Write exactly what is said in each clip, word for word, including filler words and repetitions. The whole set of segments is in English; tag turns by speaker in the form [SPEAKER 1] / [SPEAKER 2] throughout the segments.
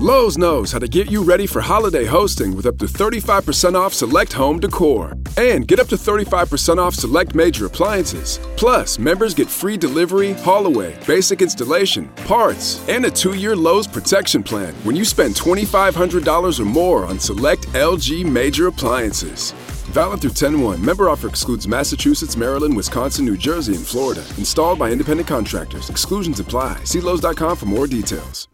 [SPEAKER 1] Lowe's knows how to get you ready for holiday hosting with up to thirty-five percent off select home decor. And get up to thirty-five percent off select major appliances. Plus, members get free delivery, haul away, basic installation, parts, and a two-year Lowe's protection plan when you spend twenty-five hundred dollars or more on select L G major appliances. Valid through ten one. Member offer excludes Massachusetts, Maryland, Wisconsin, New Jersey, and Florida. Installed by independent contractors. Exclusions apply. See Lowe's dot com for more details.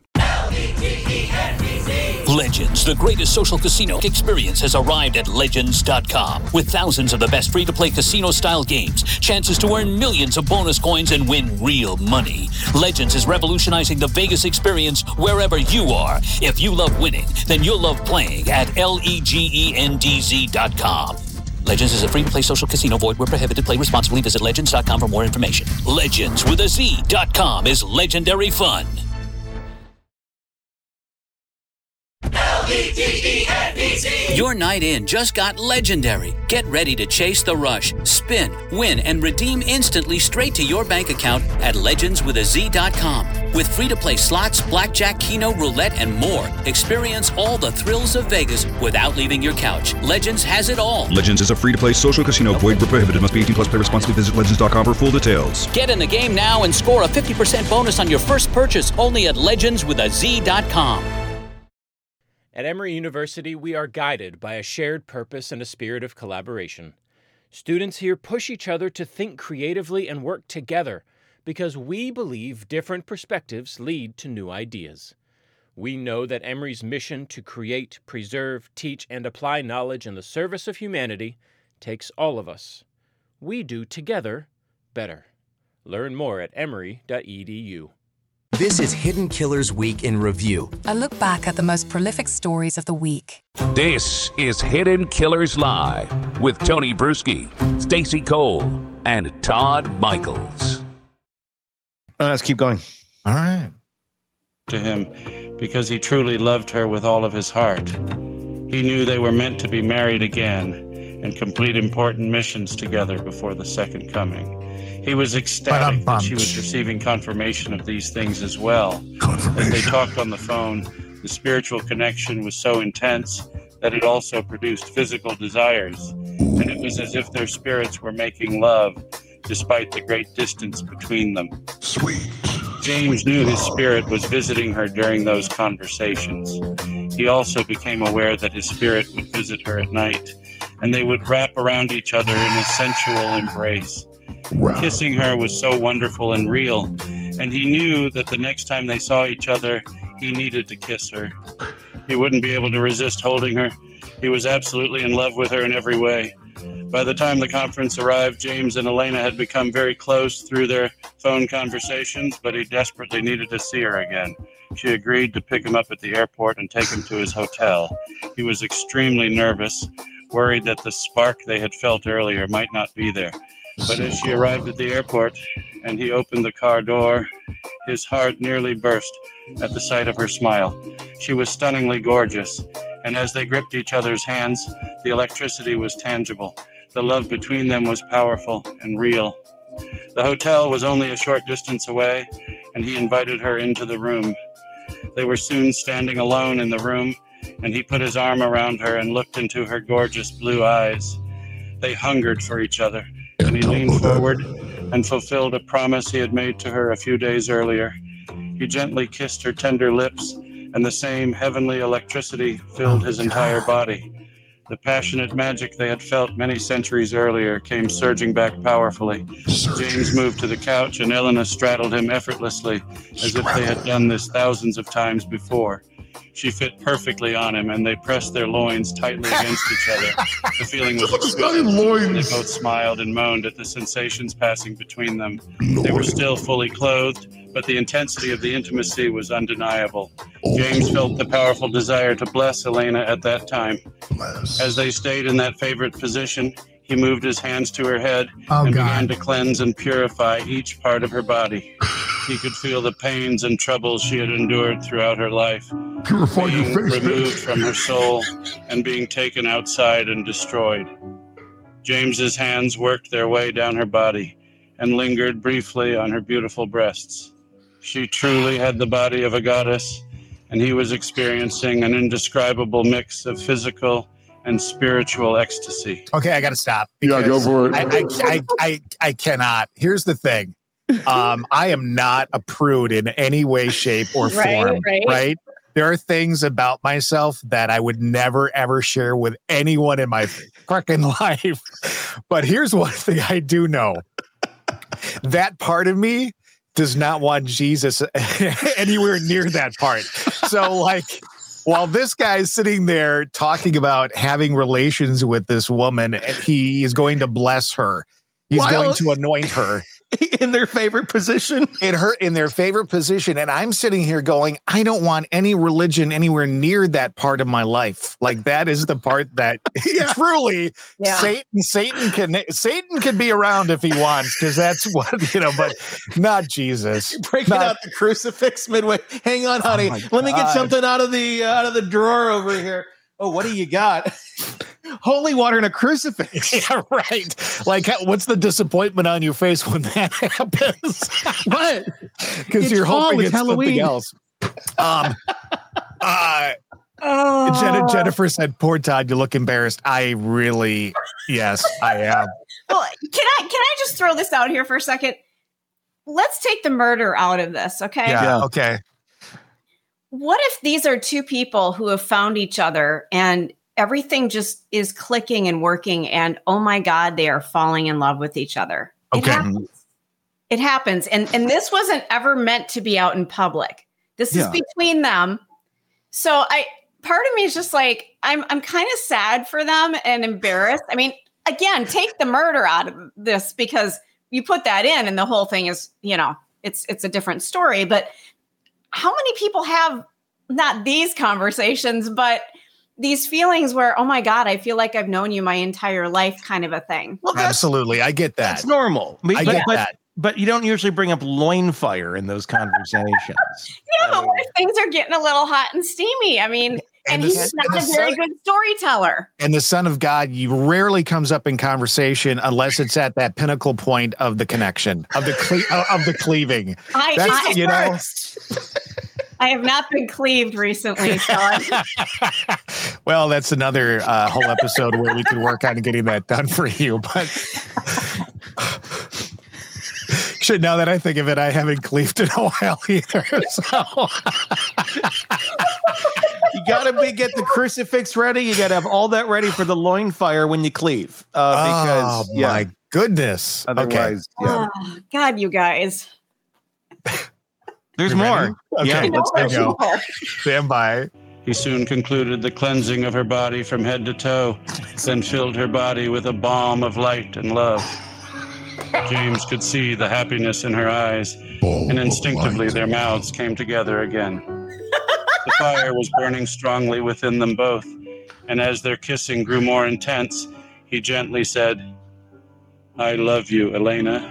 [SPEAKER 2] Legends, the greatest social casino experience, has arrived at Legends dot com. With thousands of the best free-to-play casino-style games, chances to earn millions of bonus coins and win real money. Legends is revolutionizing the Vegas experience wherever you are. If you love winning, then you'll love playing at Legends dot com. Legends is a free-to-play social casino. Void where prohibited. Play responsibly. Visit Legends dot com for more information. Legends with a Z dot com is legendary fun. Your night in just got legendary. Get ready to chase the rush, spin, win, and redeem instantly straight to your bank account at Legends with a Z dot com. With free-to-play slots, blackjack, keno, roulette, and more, experience all the thrills of Vegas without leaving your couch. Legends has it all.
[SPEAKER 3] Legends is a free-to-play social casino. Void where prohibited. Must be eighteen plus. Play responsibly. Visit Legends dot com for full details.
[SPEAKER 2] Get in the game now and score a fifty percent bonus on your first purchase only at Legends with a Z dot com.
[SPEAKER 4] At Emory University, we are guided by a shared purpose and a spirit of collaboration. Students here push each other to think creatively and work together because we believe different perspectives lead to new ideas. We know that Emory's mission to create, preserve, teach, and apply knowledge in the service of humanity takes all of us. We do together better. Learn more at emory dot e d u.
[SPEAKER 5] This is Hidden Killers Week in Review.
[SPEAKER 6] A look back at the most prolific stories of the week.
[SPEAKER 7] This is Hidden Killers Live with Tony Bruschi, Stacey Cole, and Todd Michaels.
[SPEAKER 8] Uh, let's keep going.
[SPEAKER 9] All right.
[SPEAKER 10] To him because he truly loved her with all of his heart. He knew they were meant to be married again and complete important missions together before the second coming. He was ecstatic that she was receiving confirmation of these things as well. As they talked on the phone, the spiritual connection was so intense that it also produced physical desires. And it was as if their spirits were making love despite the great distance between them.
[SPEAKER 9] Sweet.
[SPEAKER 10] James knew his spirit was visiting her during those conversations. He also became aware that his spirit would visit her at night, and they would wrap around each other in a sensual embrace. Wow. Kissing her was so wonderful and real, and he knew that the next time they saw each other, he needed to kiss her. He wouldn't be able to resist holding her. He was absolutely in love with her in every way. By the time the conference arrived, James and Elena had become very close through their phone conversations, but he desperately needed to see her again. She agreed to pick him up at the airport and take him to his hotel. He was extremely nervous, worried that the spark they had felt earlier might not be there. But as she arrived at the airport and he opened the car door, his heart nearly burst at the sight of her smile. She was stunningly gorgeous, and as they gripped each other's hands, the electricity was tangible. The love between them was powerful and real. The hotel was only a short distance away, and he invited her into the room. They were soon standing alone in the room, and he put his arm around her and looked into her gorgeous blue eyes. They hungered for each other, and he leaned forward and fulfilled a promise he had made to her a few days earlier. He gently kissed her tender lips, and the same heavenly electricity filled his entire body. The passionate magic they had felt many centuries earlier came surging back powerfully. James moved to the couch, and Elena straddled him effortlessly, as if they had done this thousands of times before. She fit perfectly on him, and they pressed their loins tightly against each other. The feeling was exquisite. They both smiled and moaned at the sensations passing between them. They were still fully clothed, but the intensity of the intimacy was undeniable. James felt the powerful desire to bless Elena at that time. As they stayed in that favorite position, he moved his hands to her head oh, and God. began to cleanse and purify each part of her body. He could feel the pains and troubles she had endured throughout her life, Purify being your face, removed bitch. from her soul and being taken outside and destroyed. James's hands worked their way down her body and lingered briefly on her beautiful breasts. She truly had the body of a goddess, and he was experiencing an indescribable mix of physical and spiritual ecstasy.
[SPEAKER 9] Okay, I got to stop.
[SPEAKER 11] Yeah, go for it.
[SPEAKER 9] I, I, I, I, I cannot. Here's the thing. Um, I am not a prude in any way, shape, or form,
[SPEAKER 12] right, right.
[SPEAKER 9] right? There are things about myself that I would never, ever share with anyone in my fucking life. But here's one thing I do know. That part of me does not want Jesus anywhere near that part. So, like, while this guy's sitting there talking about having relations with this woman, and he is going to bless her, he's
[SPEAKER 8] While-
[SPEAKER 9] going to anoint her.
[SPEAKER 8] In their favorite position.
[SPEAKER 9] In her, in their favorite position. And I'm sitting here going, I don't want any religion anywhere near that part of my life. Like, that is the part that yeah. truly
[SPEAKER 12] Yeah.
[SPEAKER 9] Satan, Satan can, Satan can be around if he wants, because that's what, you know, but not Jesus.
[SPEAKER 8] You're breaking
[SPEAKER 9] Not,
[SPEAKER 8] out the crucifix midway. Hang on, honey.
[SPEAKER 9] Oh
[SPEAKER 8] Let me get
[SPEAKER 9] God.
[SPEAKER 8] something out of the uh, out of the drawer over here. Oh, what do you got? Holy water and a crucifix.
[SPEAKER 9] Yeah, right. Like, what's the disappointment on your face when that happens?
[SPEAKER 8] What?
[SPEAKER 9] Because
[SPEAKER 8] It's
[SPEAKER 9] you're
[SPEAKER 8] fall,
[SPEAKER 9] hoping
[SPEAKER 8] it's
[SPEAKER 9] it's something
[SPEAKER 8] Halloween.
[SPEAKER 9] else. Um, uh,
[SPEAKER 12] Oh.
[SPEAKER 9] Jenna, Jennifer said, "Poor Todd, you look embarrassed." I really, yes, I am.
[SPEAKER 12] Well, can I can I just throw this out here for a second? Let's take the murder out of this, okay?
[SPEAKER 9] Yeah,
[SPEAKER 8] Yeah.
[SPEAKER 9] okay.
[SPEAKER 12] What if these are two people who have found each other and everything just is clicking and working, and oh my God, they are falling in love with each other? It
[SPEAKER 9] Okay.
[SPEAKER 12] happens. It happens. And and this wasn't ever meant to be out in public. This
[SPEAKER 8] Yeah.
[SPEAKER 12] is between them. So I part of me is just like, I'm I'm kind of sad for them and embarrassed. I mean, again, take the murder out of this, because you put that in and the whole thing is, you know, it's it's a different story. But how many people have not these conversations, but these feelings where, oh my God, I feel like I've known you my entire life, kind of a thing?
[SPEAKER 8] Well, that's,
[SPEAKER 9] Absolutely, I get that.
[SPEAKER 8] that's normal.
[SPEAKER 9] I
[SPEAKER 8] but,
[SPEAKER 9] get
[SPEAKER 8] but,
[SPEAKER 9] that.
[SPEAKER 8] but you don't usually bring up loin fire in those conversations.
[SPEAKER 12] Yeah, but what if things are getting a little hot and steamy? I mean, and,
[SPEAKER 9] And the-
[SPEAKER 12] he's not
[SPEAKER 9] and
[SPEAKER 12] a
[SPEAKER 9] the
[SPEAKER 12] very
[SPEAKER 9] son-
[SPEAKER 12] good storyteller.
[SPEAKER 9] And the Son of God, you rarely comes up in conversation unless it's at that pinnacle point of the connection, of the cle- of the cleaving.
[SPEAKER 12] I,
[SPEAKER 9] That's,
[SPEAKER 12] I,
[SPEAKER 9] you know.
[SPEAKER 12] I have not been cleaved recently, so I'm-
[SPEAKER 9] Well, that's another uh, whole episode where we could work on getting that done for you. But shit, now that I think of it, I haven't cleaved in a while either. So.
[SPEAKER 8] You gotta be get the crucifix ready. You gotta have all that ready for the loin fire when you cleave. Uh, because
[SPEAKER 9] oh
[SPEAKER 8] yeah,
[SPEAKER 9] my goodness!
[SPEAKER 8] otherwise, yeah.
[SPEAKER 12] oh, God, you guys.
[SPEAKER 8] There's
[SPEAKER 9] You
[SPEAKER 8] more.
[SPEAKER 9] ready? Okay,
[SPEAKER 8] Yeah.
[SPEAKER 9] let's go. Stand by.
[SPEAKER 10] He soon concluded the cleansing of her body from head to toe, then filled her body with a balm of light and love. James could see the happiness in her eyes, and instinctively their mouths came together again. The fire was burning strongly within them both, and as their kissing grew more intense, he gently said, "I love you, Elena."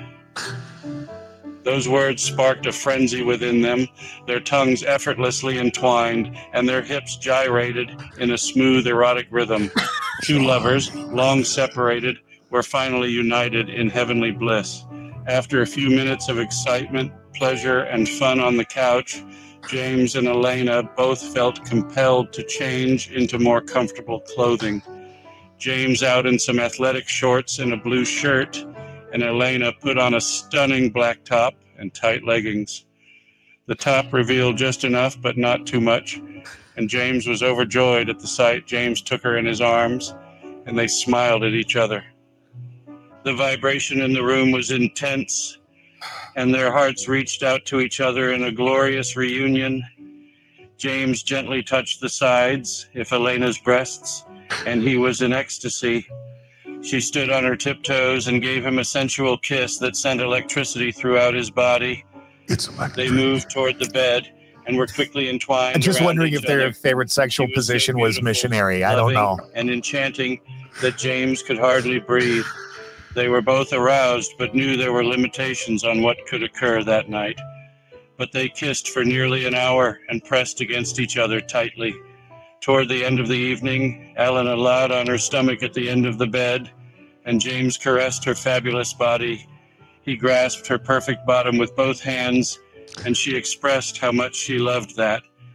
[SPEAKER 10] Those words sparked a frenzy within them, their tongues effortlessly entwined, and their hips gyrated in a smooth, erotic rhythm. Two lovers, long separated, were finally united in heavenly bliss. After a few minutes of excitement, pleasure, and fun on the couch, James and Elena both felt compelled to change into more comfortable clothing. James out in some athletic shorts and a blue shirt, and Elena put on a stunning black top and tight leggings. The top revealed just enough, but not too much, and James was overjoyed at the sight. James took her in his arms, and they smiled at each other. The vibration in the room was intense, and their hearts reached out to each other in a glorious reunion. James gently touched the sides, if Elena's breasts, and he was in ecstasy. She stood on her tiptoes and gave him a sensual kiss that sent electricity throughout his body.
[SPEAKER 11] It's electric.
[SPEAKER 10] They moved toward the bed and were quickly entwined.
[SPEAKER 9] I'm just
[SPEAKER 10] around
[SPEAKER 9] wondering
[SPEAKER 10] each
[SPEAKER 9] if their
[SPEAKER 10] other.
[SPEAKER 9] favorite sexual
[SPEAKER 10] She was so
[SPEAKER 9] position was
[SPEAKER 10] beautiful,
[SPEAKER 9] missionary. I don't know.
[SPEAKER 10] loving, and enchanting that James could hardly breathe. They were both aroused, but knew there were limitations on what could occur that night. But they kissed for nearly an hour and pressed against each other tightly. Toward the end of the evening, Elena lay on her stomach at the end of the bed, and James caressed her fabulous body. He grasped her perfect bottom with both hands, and she expressed how much she loved that.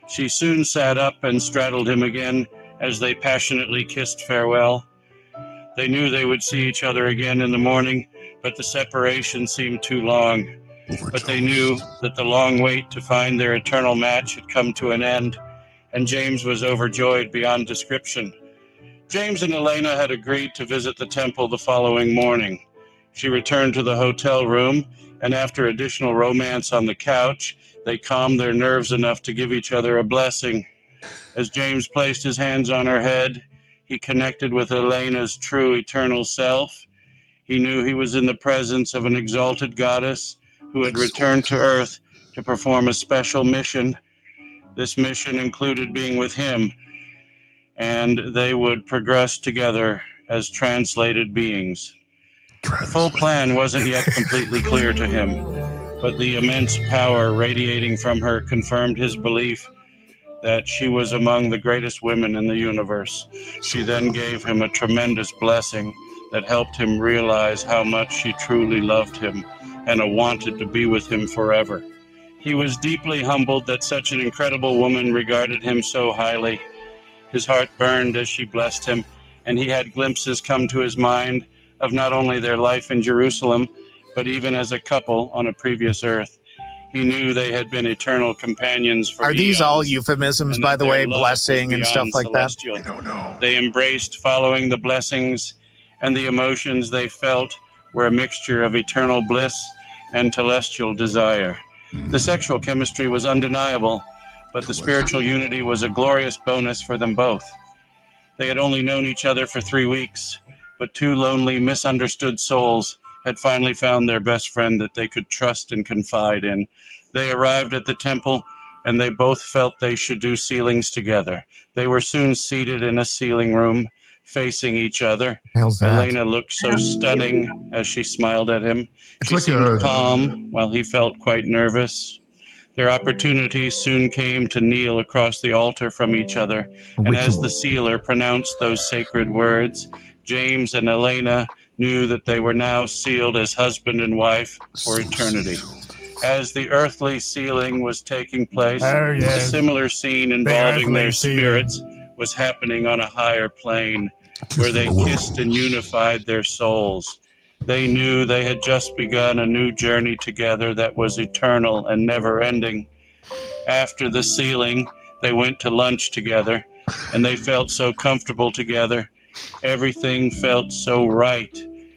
[SPEAKER 10] She soon sat up and straddled him again as they passionately kissed farewell. They knew they would see each other again in the morning, but the separation seemed too long. But they knew that the long wait to find their eternal match had come to an end, and James was overjoyed beyond description. James and Elena had agreed to visit the temple the following morning. She returned to the hotel room, and after additional romance on the couch, they calmed their nerves enough to give each other a blessing. As James placed his hands on her head, he connected with Elena's true eternal self. He knew he was in the presence of an exalted goddess who had returned to Earth to perform a special mission. This mission included being with him, and they would progress together as translated beings. The full plan wasn't yet completely clear to him, but the immense power radiating from her confirmed his belief that she was among the greatest women in the universe. She then gave him a tremendous blessing that helped him realize how much she truly loved him and wanted to be with him forever. He was deeply humbled that such an incredible woman regarded him so highly. His heart burned as she blessed him, and he had glimpses come to his mind of not only their life in Jerusalem, but even as a couple on a previous Earth. He knew they had been eternal companions for
[SPEAKER 9] Are these
[SPEAKER 10] eons,
[SPEAKER 9] all euphemisms, by the way, blessing and stuff like
[SPEAKER 10] celestial.
[SPEAKER 9] that? I don't know.
[SPEAKER 10] They embraced following the blessings, and the emotions they felt were a mixture of eternal bliss and celestial desire. The sexual chemistry was undeniable, but the spiritual unity was a glorious bonus for them both. They had only known each other for three weeks, but two lonely, misunderstood souls had finally found their best friend that they could trust and confide in. They arrived at the temple, and they both felt they should do sealings together. They were soon seated in a sealing room, facing each other.
[SPEAKER 9] How's that?
[SPEAKER 10] Elena looked so stunning as she smiled at him.
[SPEAKER 9] It's
[SPEAKER 10] She
[SPEAKER 9] like
[SPEAKER 10] seemed
[SPEAKER 9] a-
[SPEAKER 10] calm, while he felt quite nervous. Their opportunity soon came to kneel across the altar from each other, and as the sealer pronounced those sacred words, James and Elena knew that they were now sealed as husband and wife for eternity. As the earthly sealing was taking place,
[SPEAKER 9] Oh, yeah.
[SPEAKER 10] a similar scene involving their
[SPEAKER 9] earthly sealing.
[SPEAKER 10] spirits was happening on a higher plane, where they kissed and unified their souls. They knew they had just begun a new journey together that was eternal and never-ending. After the sealing, they went to lunch together, and they felt so comfortable together. Everything felt so right.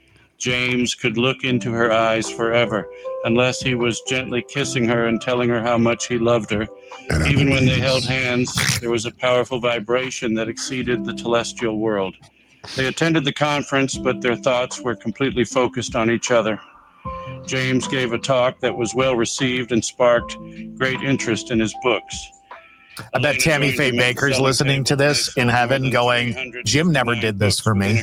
[SPEAKER 10] James could look into her eyes forever, unless he was gently kissing her and telling her how much he loved her. Even when they held hands, there was a powerful vibration that exceeded the celestial world. They attended the conference, but their thoughts were completely focused on each other. James gave a talk that was well received and sparked great interest in his books.
[SPEAKER 9] I bet Tammy Faye Baker's listening to this in heaven going, Jim never did this for me.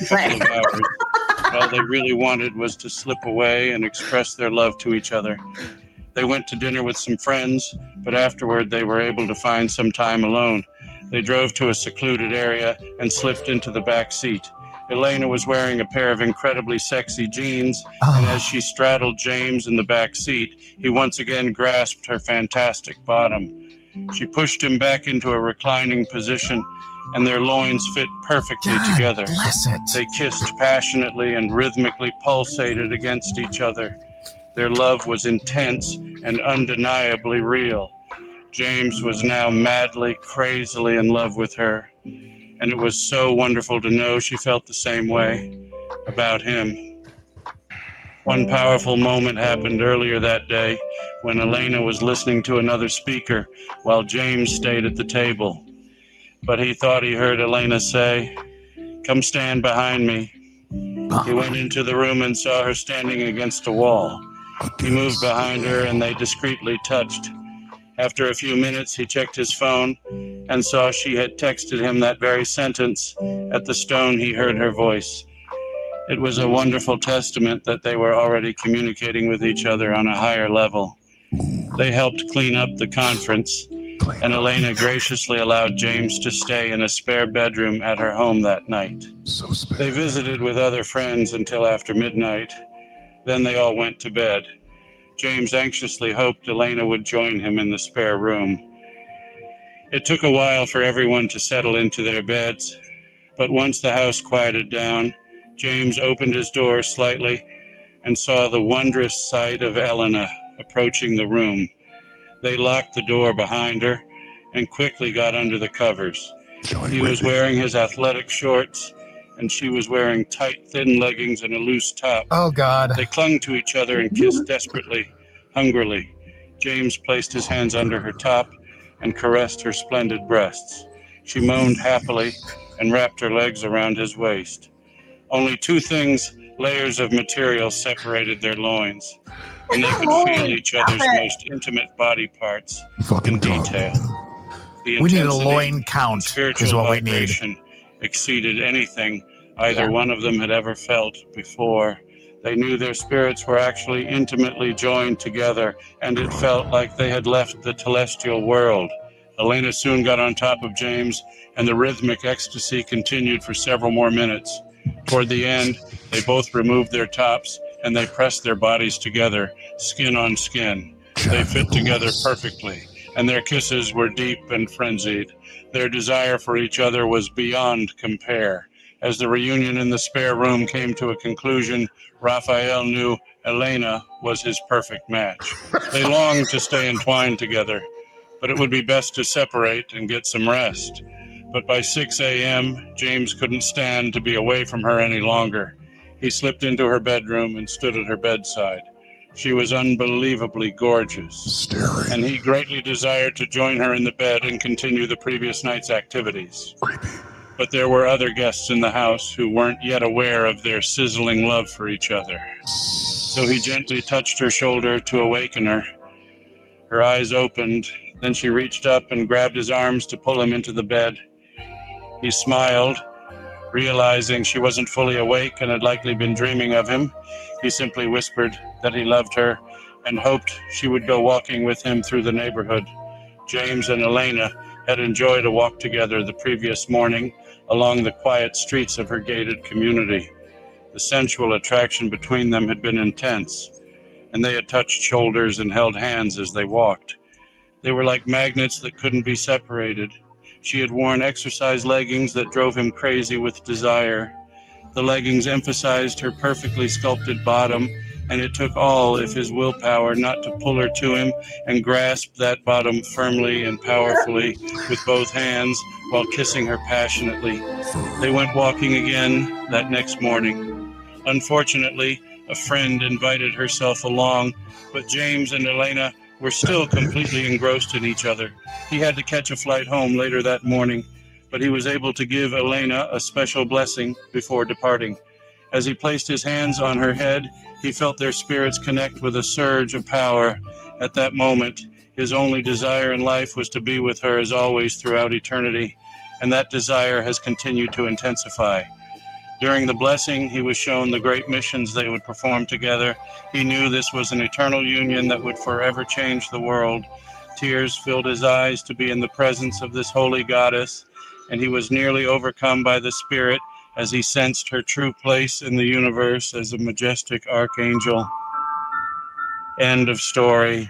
[SPEAKER 10] All they really wanted was to slip away and express their love to each other. They went to dinner with some friends, but afterward they were able to find some time alone. They drove to a secluded area and slipped into the back seat. Elena was wearing a pair of incredibly sexy jeans, and as she straddled James in the back seat, he once again grasped her fantastic bottom. She pushed him back into a reclining position, and their loins fit perfectly
[SPEAKER 9] God
[SPEAKER 10] together.
[SPEAKER 9] bless it.
[SPEAKER 10] They kissed passionately and rhythmically pulsated against each other. Their love was intense and undeniably real. James was now madly, crazily in love with her, and it was so wonderful to know she felt the same way about him. One powerful moment happened earlier that day when Elena was listening to another speaker while James stayed at the table. But he thought he heard Elena say, "Come stand behind me." He went into the room and saw her standing against a wall. He moved behind her and they discreetly touched. After a few minutes, he checked his phone and saw she had texted him that very sentence. At the stone, he heard her voice. It was a wonderful testament that they were already communicating with each other on a higher level. They helped clean up the conference, and Elena graciously allowed James to stay in a spare bedroom at her home that night.
[SPEAKER 3] So spare.
[SPEAKER 10] They visited with other friends until after midnight. Then they all went to bed. James anxiously hoped Elena would join him in the spare room. It took a while for everyone to settle into their beds, but once the house quieted down, James opened his door slightly and saw the wondrous sight of Elena approaching the room. They locked the door behind her and quickly got under the covers. He was wearing his athletic shorts, and she was wearing tight, thin leggings and a loose top.
[SPEAKER 9] Oh, God.
[SPEAKER 10] They clung to each other and kissed desperately, hungrily. James placed his hands under her top and caressed her splendid breasts. She moaned happily and wrapped her legs around his waist. Only two things, layers of material, separated their loins, and they could feel each other's most intimate body parts in detail. The
[SPEAKER 9] We need a
[SPEAKER 10] intensity
[SPEAKER 9] loin count,
[SPEAKER 10] spiritual
[SPEAKER 9] is what we need.
[SPEAKER 10] vibration exceeded anything either one of them had ever felt before. They knew their spirits were actually intimately joined together, and it felt like they had left the celestial world. Elena soon got on top of James, and the rhythmic ecstasy continued for several more minutes. Toward the end, they both removed their tops, and they pressed their bodies together, skin on skin. They fit together perfectly, and their kisses were deep and frenzied. Their desire for each other was beyond compare. As the reunion in the spare room came to a conclusion, Raphael knew Elena was his perfect match. They longed to stay entwined together, but it would be best to separate and get some rest. But by six a.m., James couldn't stand to be away from her any longer. He slipped into her bedroom and stood at her bedside. She was unbelievably gorgeous,
[SPEAKER 11] Staring.
[SPEAKER 10] and he greatly desired to join her in the bed and continue the previous night's activities.
[SPEAKER 11] Creepy.
[SPEAKER 10] But there were other guests in the house who weren't yet aware of their sizzling love for each other. So he gently touched her shoulder to awaken her. Her eyes opened, then she reached up and grabbed his arms to pull him into the bed. He smiled, realizing she wasn't fully awake and had likely been dreaming of him. He simply whispered that he loved her and hoped she would go walking with him through the neighborhood. James and Elena had enjoyed a walk together the previous morning along the quiet streets of her gated community. The sensual attraction between them had been intense, and they had touched shoulders and held hands as they walked. They were like magnets that couldn't be separated. She had worn exercise leggings that drove him crazy with desire. The leggings emphasized her perfectly sculpted bottom, and it took all of his willpower not to pull her to him and grasp that bottom firmly and powerfully with both hands while kissing her passionately. They went walking again that next morning. Unfortunately, a friend invited herself along, but James and Elena were still completely engrossed in each other. He had to catch a flight home later that morning, but he was able to give Elena a special blessing before departing. As he placed his hands on her head, he felt their spirits connect with a surge of power. At that moment, his only desire in life was to be with her as always throughout eternity, and that desire has continued to intensify. During the blessing, he was shown the great missions they would perform together. He knew this was an eternal union that would forever change the world. Tears filled his eyes to be in the presence of this holy goddess, and he was nearly overcome by the spirit as he sensed her true place in the universe as a majestic archangel. End of story.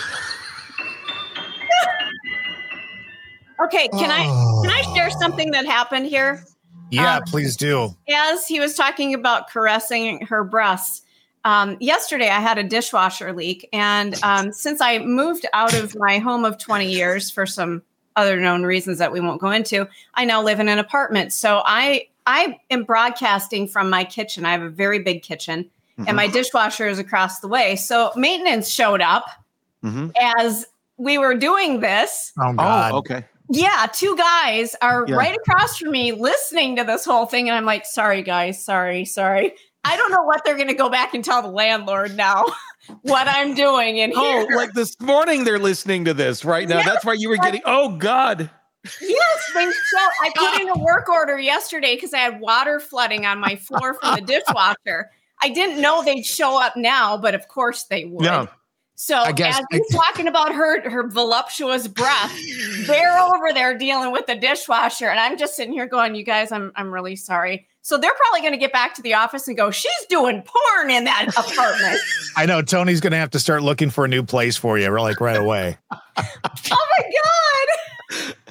[SPEAKER 12] Okay, can I can I share something that happened here?
[SPEAKER 9] Yeah,
[SPEAKER 12] Um,
[SPEAKER 9] please do.
[SPEAKER 12] As he was talking about caressing her breasts, um, yesterday I had a dishwasher leak. And um, since I moved out of my home of twenty years for some other known reasons that we won't go into, I now live in an apartment. So I, I am broadcasting from my kitchen. I have a very big kitchen, mm-hmm. and my dishwasher is across the way. So maintenance showed up mm-hmm. as we were doing this.
[SPEAKER 9] Oh, God.
[SPEAKER 11] Oh, okay.
[SPEAKER 12] Yeah, two guys are
[SPEAKER 11] Yeah.
[SPEAKER 12] right across from me listening to this whole thing. And I'm like, sorry, guys, sorry, sorry. I don't know what they're going to go back and tell the landlord now what I'm doing in
[SPEAKER 13] Oh,
[SPEAKER 12] here.
[SPEAKER 13] like this morning they're listening to this right now.
[SPEAKER 12] Yes,
[SPEAKER 13] That's why you were getting, oh, God.
[SPEAKER 12] Yes, they so I put in a work order yesterday because I had water flooding on my floor from the dishwasher. I didn't know they'd show up now, but of course they would.
[SPEAKER 9] Yeah.
[SPEAKER 12] So
[SPEAKER 9] I guess
[SPEAKER 12] as he's talking about her her voluptuous breath, they're over there dealing with the dishwasher, and I'm just sitting here going, "You guys, I'm I'm really sorry." So they're probably going to get back to the office and go, "She's doing porn in that apartment."
[SPEAKER 9] I know Tony's going to have to start looking for a new place for you, like right away.
[SPEAKER 12] Oh my God!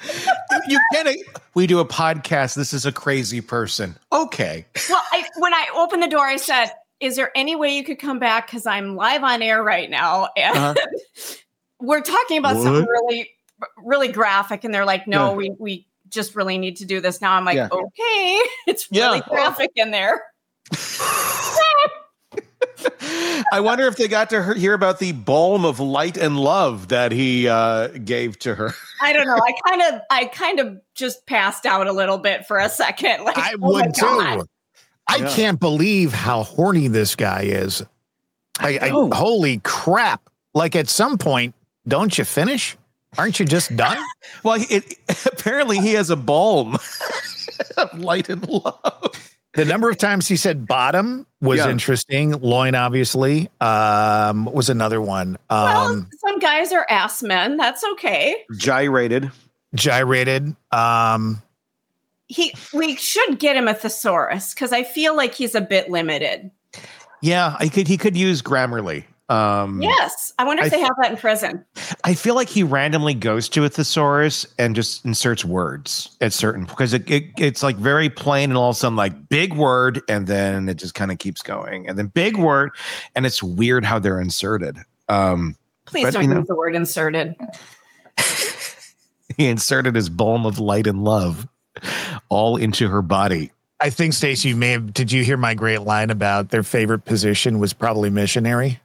[SPEAKER 8] you can't. We do a podcast. This is a crazy person. Okay.
[SPEAKER 12] Well, I, when I opened the door, I said, is there any way you could come back? Because I'm live on air right now. And uh-huh. we're talking about what? something really, really graphic. And they're like, no, yeah. we, we just really need to do this now. I'm like, yeah. okay. It's really yeah. graphic in there.
[SPEAKER 8] I wonder if they got to hear about the balm of light and love that he uh, gave to her.
[SPEAKER 12] I don't know. I kind of, I kind of just passed out a little bit for a second. Like,
[SPEAKER 9] I
[SPEAKER 12] oh
[SPEAKER 9] would too. I yeah. can't believe how horny this guy is. I, I, I, holy crap! Like at some point, don't you finish? Aren't you just done?
[SPEAKER 8] Well, it, apparently he has a balm of light and love.
[SPEAKER 9] The number of times he said bottom was yeah. interesting. Loin, obviously, um, was another one. Um,
[SPEAKER 12] well, some guys are ass men. That's okay.
[SPEAKER 8] Gyrated.
[SPEAKER 9] Gyrated. Um,
[SPEAKER 12] he, we should get him a thesaurus because I feel like he's a bit limited.
[SPEAKER 8] Yeah, I could. He could use Grammarly. Um,
[SPEAKER 12] yes. I wonder if I they th- have that in prison.
[SPEAKER 8] I feel like he randomly goes to a thesaurus and just inserts words at certain, because it, it it's like very plain and all of a sudden like big word. And then it just kind of keeps going and then big word. And it's weird how they're inserted. Um,
[SPEAKER 12] Please but, don't you know, use the word inserted.
[SPEAKER 8] He inserted his balm of light and love all into her body.
[SPEAKER 9] I think, Stacey, you may have, did you hear my great line about their favorite position was probably missionary?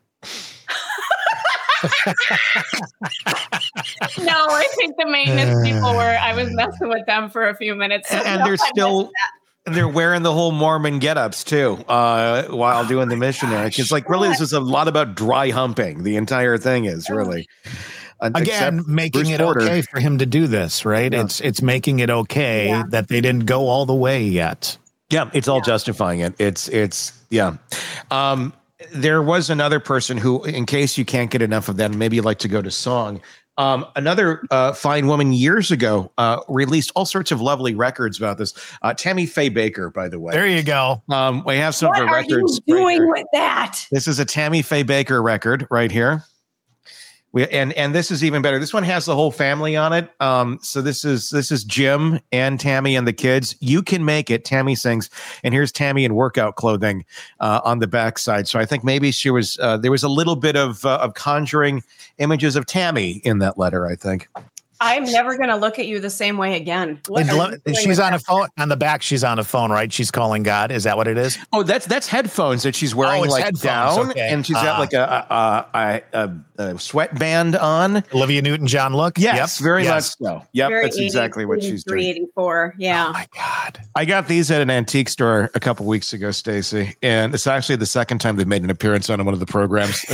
[SPEAKER 12] No, I think the maintenance people were, I was messing with them for a few minutes. So
[SPEAKER 8] and
[SPEAKER 12] no,
[SPEAKER 8] they're still, they're wearing the whole Mormon get-ups too, uh, while doing the missionary. It's like, really, this is a lot about dry humping. The entire thing is really.
[SPEAKER 9] Again, making Bruce it Porter. okay for him to do this, right? Yeah. It's it's making it okay yeah. that they didn't go all the way yet.
[SPEAKER 8] Yeah, it's all yeah. justifying it. It's, it's, yeah. Um, there was another person who, in case you can't get enough of them, maybe you'd like to go to song. Um, another uh, fine woman years ago uh, released all sorts of lovely records about this. Uh, Tammy Faye Bakker, by the way.
[SPEAKER 9] There you go.
[SPEAKER 8] Um, we have some
[SPEAKER 12] what
[SPEAKER 8] of her records.
[SPEAKER 12] What are you doing
[SPEAKER 8] right
[SPEAKER 12] with that?
[SPEAKER 8] This is a Tammy Faye Bakker record right here. We, and and this is even better. This one has the whole family on it. Um, so this is this is Jim and Tammy and the kids. You can make it. Tammy sings, and here's Tammy in workout clothing uh, on the backside. So I think maybe she was. Uh, there was a little bit of uh, of conjuring images of Tammy in that letter, I think.
[SPEAKER 12] I'm never going to look at you the same way again.
[SPEAKER 9] Lo- she's on a phone on the back. She's on a phone, right? She's calling God. Is that what it is?
[SPEAKER 8] Oh, that's that's headphones that she's wearing, oh, like headphones. down, okay. and she's uh, got like a a, a, a a sweatband on.
[SPEAKER 9] Olivia Newton-John look.
[SPEAKER 8] Yes, yep. very
[SPEAKER 9] yes.
[SPEAKER 8] much so. Yep,
[SPEAKER 12] very
[SPEAKER 8] that's exactly what she's doing.
[SPEAKER 12] three eighty-four Yeah.
[SPEAKER 9] Oh my God.
[SPEAKER 8] I got these at an antique store a couple weeks ago, Stacey, and it's actually the second time they've made an appearance on one of the programs.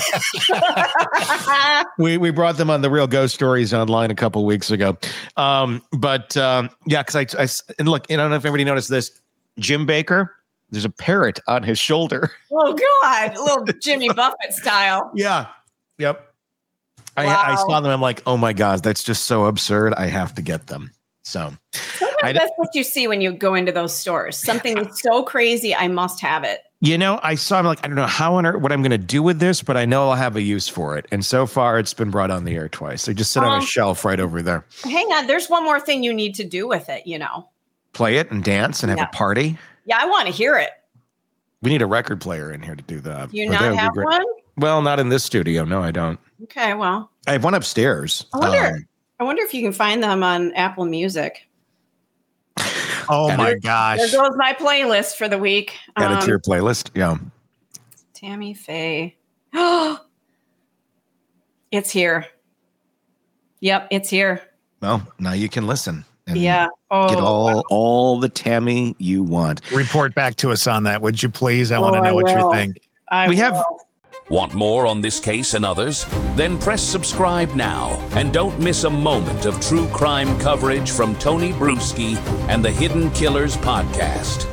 [SPEAKER 8] we, we we brought them on the Real Ghost Stories online a couple weeks ago. Um, but um, yeah, because I, I and look, I don't know if everybody noticed this. Jim Bakker, there's a parrot on his shoulder.
[SPEAKER 12] Oh God, a little Jimmy Buffett style.
[SPEAKER 8] Yeah. Yep. I,
[SPEAKER 12] Wow.
[SPEAKER 8] I saw them. I'm like, oh my God, that's just so absurd. I have to get them. So
[SPEAKER 12] sometimes I, that's what you see when you go into those stores. Something that's so crazy, I must have it.
[SPEAKER 8] You know, I saw, I'm like, I don't know how on earth, what I'm going to do with this, but I know I'll have a use for it. And so far, it's been brought on the air twice. They just sit um, on a shelf right over there.
[SPEAKER 12] Hang on. There's one more thing you need to do with it, you know.
[SPEAKER 8] Play it and dance and have
[SPEAKER 12] yeah.
[SPEAKER 8] a party.
[SPEAKER 12] Yeah, I want to hear it.
[SPEAKER 8] We need a record player in here to do that.
[SPEAKER 12] Do you not have one?
[SPEAKER 8] Well, not in this studio. No, I don't.
[SPEAKER 12] Okay, well.
[SPEAKER 8] I have one upstairs.
[SPEAKER 12] I wonder,
[SPEAKER 8] um,
[SPEAKER 12] I wonder if you can find them on Apple Music.
[SPEAKER 9] Oh my gosh.
[SPEAKER 12] There goes my playlist for the week.
[SPEAKER 8] Add it
[SPEAKER 12] Um,
[SPEAKER 8] to your playlist. Yeah.
[SPEAKER 12] Tammy Faye. Oh, it's here. Yep, it's here.
[SPEAKER 8] Well, now you can listen. And
[SPEAKER 12] Yeah. Oh,
[SPEAKER 8] get all all the Tammy you want.
[SPEAKER 9] Report back to us on that, would you please? I
[SPEAKER 12] Oh,
[SPEAKER 9] want to know
[SPEAKER 12] I
[SPEAKER 9] what
[SPEAKER 12] will.
[SPEAKER 9] you think.
[SPEAKER 12] I
[SPEAKER 8] We have-
[SPEAKER 12] will.
[SPEAKER 2] Want more on this case and others? Then press subscribe now and don't miss a moment of true crime coverage from Tony Bruschi and the Hidden Killers podcast.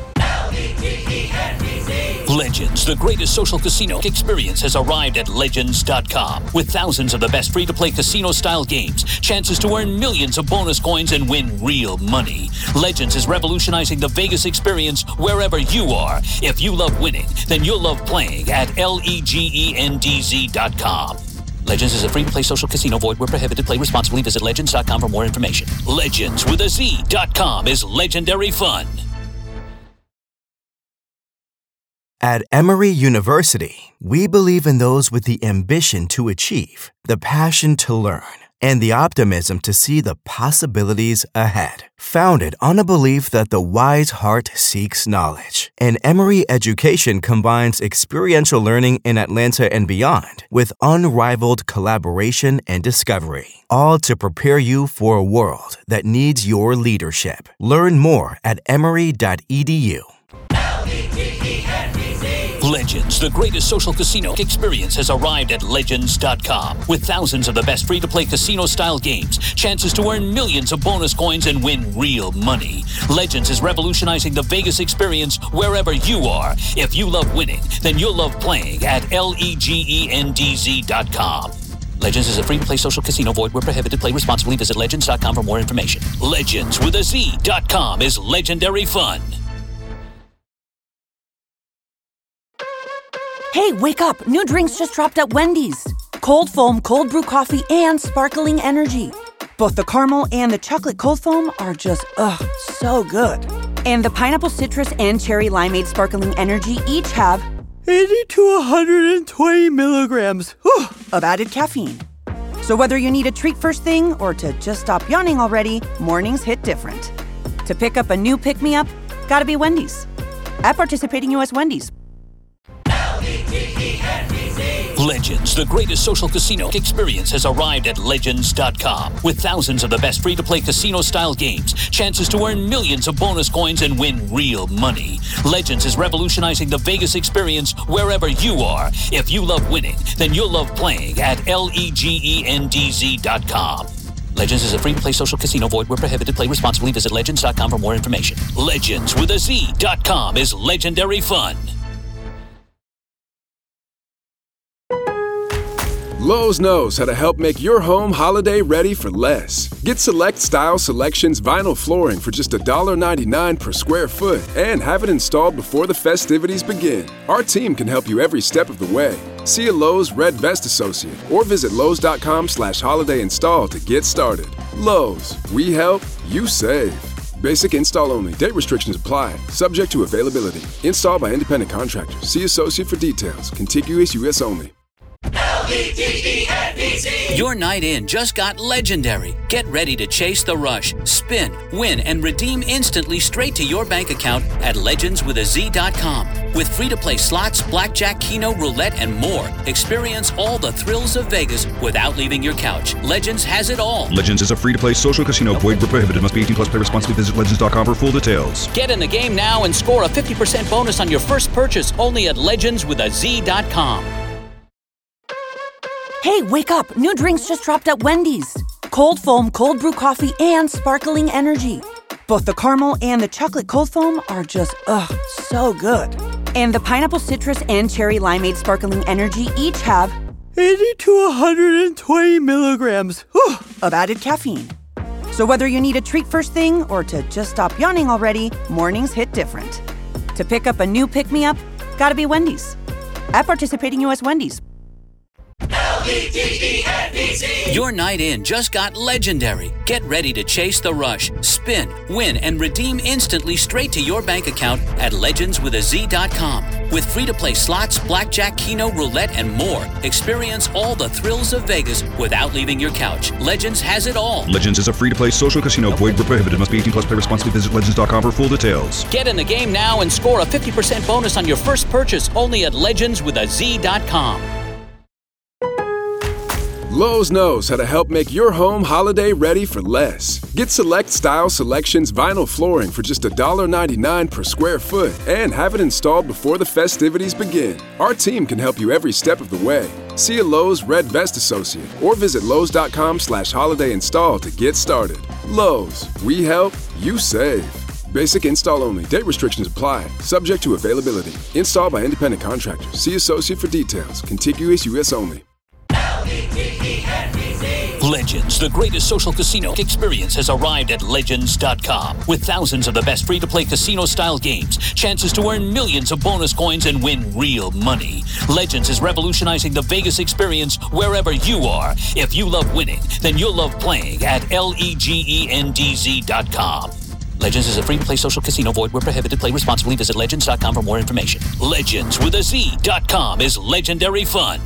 [SPEAKER 2] Legends, the greatest social casino experience, has arrived at Legends dot com. With thousands of the best free-to-play casino-style games, chances to earn millions of bonus coins and win real money. Legends is revolutionizing the Vegas experience wherever you are. If you love winning, then you'll love playing at L E G E N D Z dot com. Legends is a free-to-play social casino. Void where prohibited. Play responsibly. Visit legends dot com for more information. Legends with a Z dot com is legendary fun.
[SPEAKER 11] At Emory University, we believe in those with the ambition to achieve, the passion to learn, and the optimism to see the possibilities ahead. Founded on a belief that the wise heart seeks knowledge, and Emory education combines experiential learning in Atlanta and beyond with unrivaled collaboration and discovery, all to prepare you for a world that needs your leadership. Learn more at emory dot e d u.
[SPEAKER 2] Legends, the greatest social casino experience, has arrived at legends dot com. With thousands of the best free-to-play casino-style games, chances to earn millions of bonus coins and win real money. Legends is revolutionizing the Vegas experience wherever you are. If you love winning, then you'll love playing at legends dot com. Legends is a free-to-play social casino. Void where prohibited. Play responsibly. Visit legends dot com for more information. Legends with a Z dot com is legendary fun.
[SPEAKER 14] Hey, wake up! New drinks just dropped at Wendy's. Cold foam, cold brew coffee, and sparkling energy. Both the caramel and the chocolate cold foam are just, ugh, so good. And the pineapple citrus and cherry limeade sparkling energy each have eighty to one hundred twenty milligrams whew, of added caffeine. So whether you need a treat first thing or to just stop yawning already, mornings hit different. To pick up a new pick-me-up, gotta be Wendy's. At participating U S Wendy's.
[SPEAKER 2] Legends, the greatest social casino experience, has arrived at legends dot com. With thousands of the best free-to-play casino-style games, chances to earn millions of bonus coins and win real money. Legends is revolutionizing the Vegas experience wherever you are. If you love winning, then you'll love playing at legends dot com. Legends is a free-to-play social casino. Void where prohibited. Play responsibly. Visit legends dot com for more information. Legends with a Z dot com is legendary fun.
[SPEAKER 1] Lowe's knows how to help make your home holiday ready for less. Get Select Style Selections vinyl flooring for just one ninety-nine per square foot and have it installed before the festivities begin. Our team can help you every step of the way. See a Lowe's Red Vest associate or visit lowes dot com slash holiday install to get started. Lowe's, we help, you save. Basic install only. Date restrictions apply. Subject to availability. Installed by independent contractors. See associate for details. Contiguous U S only.
[SPEAKER 2] Your night in just got legendary. Get ready to chase the rush, spin, win, and redeem instantly straight to your bank account at legends with a Z dot com. With free-to-play slots, blackjack, keno, roulette, and more, experience all the thrills of Vegas without leaving your couch. Legends has it all.
[SPEAKER 3] Legends is a free-to-play social casino. Void where prohibited. Must be eighteen plus. Play responsibly. Visit legends dot com for full details.
[SPEAKER 2] Get in the game now and score a fifty percent bonus on your first purchase only at legends with a Z dot com.
[SPEAKER 14] Hey, wake up! New drinks just dropped at Wendy's. Cold foam, cold brew coffee, and sparkling energy. Both the caramel and the chocolate cold foam are just, ugh, so good. And the pineapple citrus and cherry limeade sparkling energy each have eighty to one hundred twenty milligrams whew, of added caffeine. So whether you need a treat first thing or to just stop yawning already, mornings hit different. To pick up a new pick-me-up, gotta be Wendy's. At participating U S Wendy's.
[SPEAKER 2] Your night in just got legendary. Get ready to chase the rush, spin, win, and redeem instantly straight to your bank account at legends with a Z dot com. With free-to-play slots, blackjack, keno, roulette, and more, experience all the thrills of Vegas without leaving your couch. Legends has it all.
[SPEAKER 3] Legends is a free-to-play social casino. Void where prohibited. Must be eighteen plus. Play responsibly. Visit legends dot com for full details.
[SPEAKER 2] Get in the game now and score a fifty percent bonus on your first purchase only at legends with a Z dot com.
[SPEAKER 1] Lowe's knows how to help make your home holiday ready for less. Get Select Style Selections vinyl flooring for just one ninety-nine per square foot and have it installed before the festivities begin. Our team can help you every step of the way. See a Lowe's Red Vest associate or visit lowes dot com slash holiday install to get started. Lowe's, we help, you save. Basic install only. Date restrictions apply. Subject to availability. Installed by independent contractors. See associate for details. Contiguous U S only.
[SPEAKER 2] Legends, the greatest social casino experience, has arrived at Legends dot com. With thousands of the best free-to-play casino-style games, chances to earn millions of bonus coins and win real money. Legends is revolutionizing the Vegas experience wherever you are. If you love winning, then you'll love playing at L E G E N D Z dot com. Legends is a free-to-play social casino. Void where prohibited. Play responsibly. Visit Legends dot com for more information. Legends with a Z dot com is legendary fun.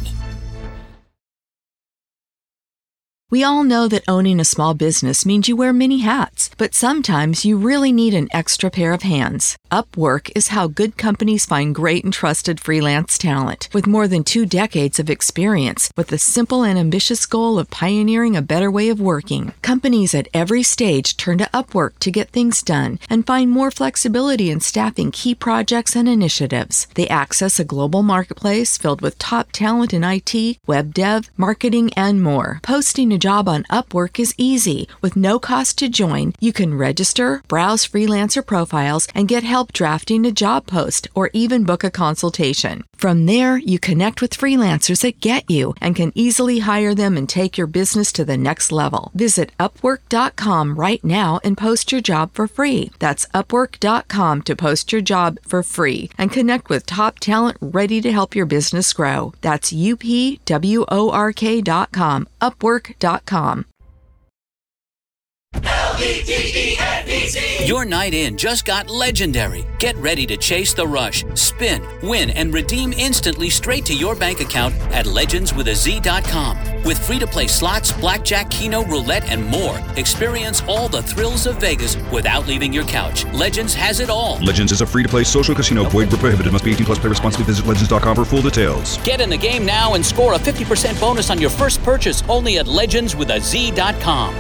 [SPEAKER 15] We all know that owning a small business means you wear many hats, but sometimes you really need an extra pair of hands. Upwork is how good companies find great and trusted freelance talent. With more than two decades of experience, with the simple and ambitious goal of pioneering a better way of working, companies at every stage turn to Upwork to get things done and find more flexibility in staffing key projects and initiatives. They access a global marketplace filled with top talent in I T, web dev, marketing, and more. Posting a job on Upwork is easy. With no cost to join, you can register, browse freelancer profiles, and get help drafting a job post or even book a consultation. From there, you connect with freelancers that get you and can easily hire them and take your business to the next level. Visit Upwork dot com right now and post your job for free. That's Upwork dot com to post your job for free and connect with top talent ready to help your business grow. That's U P W O R K dot com, Upwork dot com.
[SPEAKER 2] Your night in just got legendary. Get ready to chase the rush, spin, win, and redeem instantly straight to your bank account at legends with a Z dot com. With free-to-play slots, blackjack, keno, roulette, and more, experience all the thrills of Vegas without leaving your couch. Legends has it all.
[SPEAKER 3] Legends is a free-to-play social casino. Void where prohibited. Must be eighteen plus. Play responsibly. Visit legends dot com for full details.
[SPEAKER 2] Get in the game now and score a fifty percent bonus on your first purchase only at legends with a Z dot com.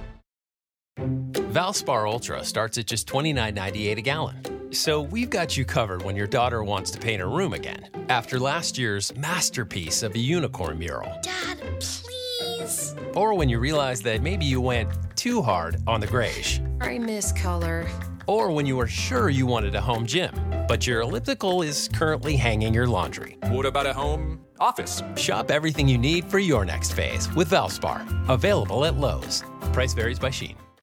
[SPEAKER 16] Valspar Ultra starts at just twenty-nine ninety-eight a gallon. So we've got you covered when your daughter wants to paint her room again. After last year's masterpiece of a unicorn mural.
[SPEAKER 17] Dad, please.
[SPEAKER 16] Or when you realize that maybe you went too hard on the grayish.
[SPEAKER 17] I miss color.
[SPEAKER 16] Or when you were sure you wanted a home gym, but your elliptical is currently hanging your laundry.
[SPEAKER 18] What about a home office?
[SPEAKER 16] Shop everything you need for your next phase with Valspar. Available at Lowe's. Price varies by Shein.